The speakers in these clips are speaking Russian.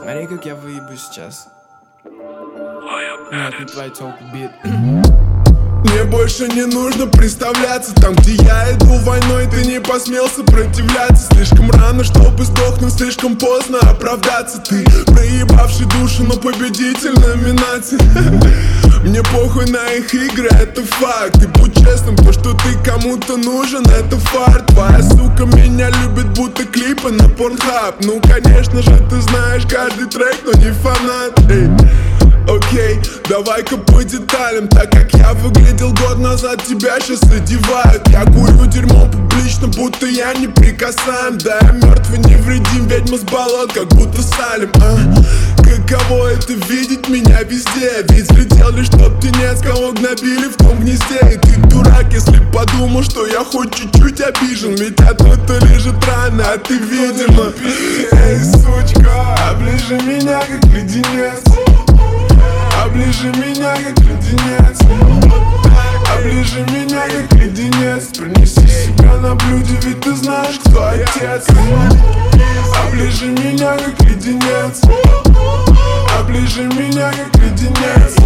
Смотри, как я выебу сейчас. Нет, не твой толк бит. Мне больше не нужно представляться. Там, где я иду войной, ты не посмел сопротивляться. Слишком рано, чтобы сдохнуть, слишком поздно оправдаться. Ты проебавший душу, но победитель номинации. Мне похуй на их игры, это факт. И будь честным, то, что ты кому-то нужен, это фарт. Твоя сука меня любит, будто клипы на Pornhub. Ну, конечно же, ты знаешь каждый трек, но не фанат. Окей, давай-ка по деталям. Так как я выглядел год назад, тебя сейчас одевают. Я курю дерьмо публично, будто я неприкасаем. Да, я мертвый невредим, ведьма с болот, как будто Салим. Каково это видеть меня везде? Ведь взлетел лишь тот птенец, кого гнобили в том гнезде. И ты дурак, если подумал, что я хоть чуть-чуть обижен. Ведь оттуда лежит рана, а ты видимо. Эй, сучка, оближи меня, как леденец. Оближи меня, как леденец. Оближи меня, как леденец. Принеси себя на блюде, ведь ты знаешь, кто отец. Оближи меня, как леденец. Оближи меня, как леденец.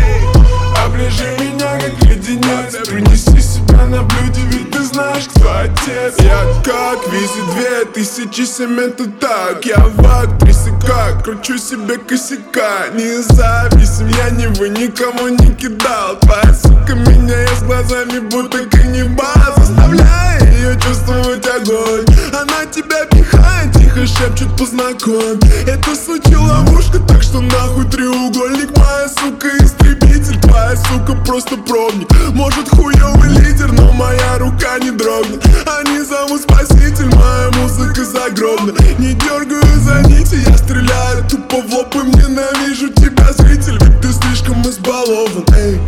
Оближи меня, как леденец. Принеси себя на блюде, ведь ты знаешь, кто отец. Я как визит 2007, это так. Я в актрисе как, кручу себе косяка. Независим, я не вы, никому не кидал. Твоя сука меня ест глазами, будто каннибал. Заставляя ее чувствовать огонь. Она тебя пихает, тихо шепчет, познакомь. Это сучья ловушка, так что нахуй треугольник. Моя сука истребитель, твоя сука просто пробник. Может хуёвый лидер, но моя рука не дрогнет. Они зовут спаситель, моя музыка загробна. Не дергаю за нити, я стреляю тупо в лоб. И ненавижу тебя, зритель, ведь ты слишком избалован. Эй,